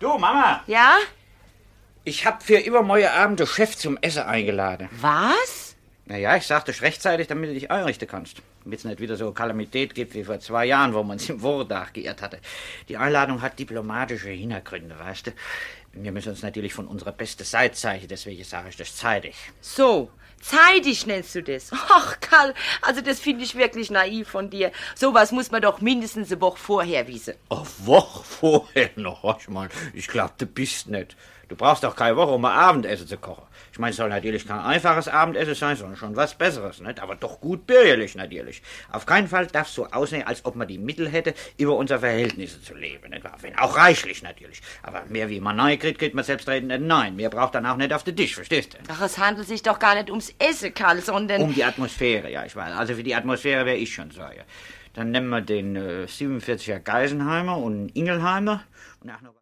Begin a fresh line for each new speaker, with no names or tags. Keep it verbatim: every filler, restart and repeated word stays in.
Du, Mama!
Ja?
Ich hab für übermorgen Abend den Chef zum Essen eingeladen.
Was?
Naja, ich sagte rechtzeitig, damit du dich einrichten kannst. Damit es nicht wieder so Kalamität gibt wie vor zwei Jahren, wo man uns im Wochentag geirrt hatte. Die Einladung hat diplomatische Hintergründe, weißt du. Wir müssen uns natürlich von unserer besten Seite zeigen, deswegen sage ich das zeitig.
So, zeitig nennst du das? Ach, Karl, also das finde ich wirklich naiv von dir. Sowas muss man doch mindestens eine Woche vorher wissen.
Eine Woche vorher noch? Ich meine, ich glaube, du bist nicht. Du brauchst doch keine Woche, um ein Abendessen zu kochen. Ich meine, es soll natürlich kein einfaches Abendessen sein, sondern schon was Besseres, nicht? Aber doch gut bürgerlich natürlich. Auf keinen Fall darf es so aussehen, als ob man die Mittel hätte, über unsere Verhältnisse zu leben, nicht wahr? Wenn auch reichlich natürlich. Aber mehr wie man neu kriegt, kriegt man selbstredend nicht nein. Mehr braucht dann auch nicht auf den Tisch, verstehst du?
Ach, es handelt sich doch gar nicht ums Essen, Karl, sondern...
Um die Atmosphäre, ja, ich weiß. Also für die Atmosphäre wäre ich schon sorge. Dann nehmen wir den äh, siebenundvierziger Geisenheimer und einen Ingelheimer und auch noch...